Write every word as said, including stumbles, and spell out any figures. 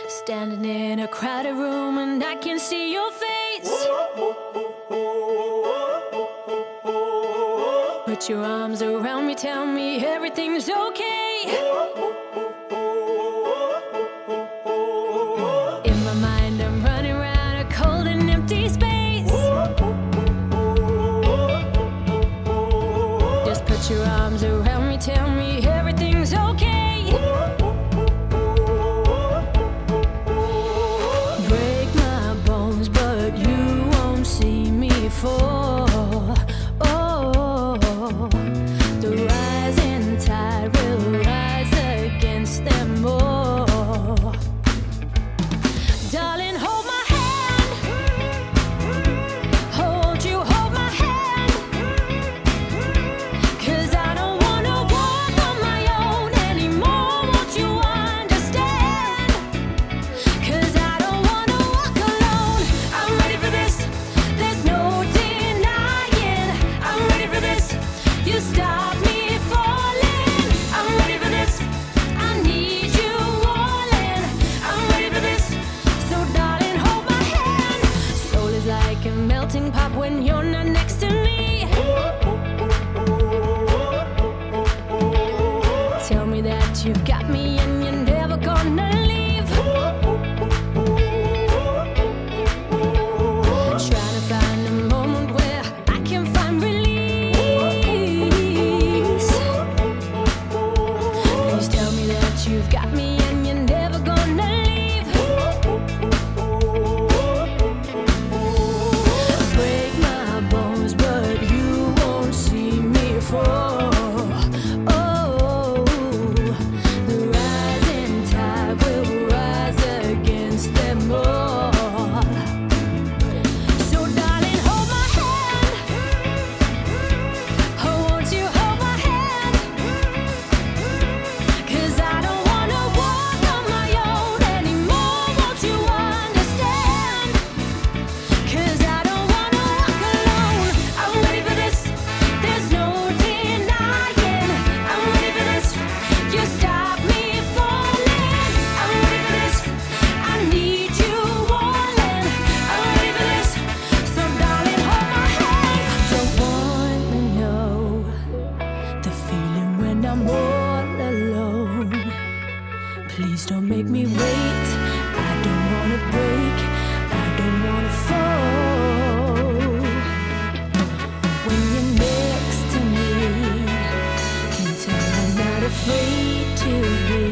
Standing in a crowded room and I can see your face. Put your arms around me, tell me everything's okay. In my mind I'm running around a cold and empty space. Just put your arms around me, tell me everything's okay. Break my bones, but you won't see me fall. Oh, the rising tide will rise against them all. Darling, hold my hand. Hold you, hold my hand. 'Cause I don't wanna walk on my own anymore. Won't you understand? 'Cause I don't wanna walk alone. I'm ready for this. There's no denying. I'm ready for this. You stop me falling. I'm ready for this. I need you warning. I'm ready for this. So darling, hold my hand. Soul is like a melting pot when you're not next to me. Tell me that you've got me and you're never gonna leave. Trying to find a moment where I can find release. Please tell me that you've got me and you're never gonna leave. Break my bones, but you won't see me fall. Oh, the rising tide will rise against them all. So darling, hold my hand. Oh, won't you hold my hand? 'Cause I don't wanna walk on my own anymore. Won't you understand? 'Cause I don't wanna walk alone. I'm ready for this. There's no denying. I'm ready for this. You stop me falling. I'm ready for this. I need you warning. I'm ready for this. So darling, hold my hand. Don't wanna know the feeling when I'm all alone. Please don't make me wait. I don't wanna break. I don't wanna fall. When you're next to me, can tell I'm not afraid to be.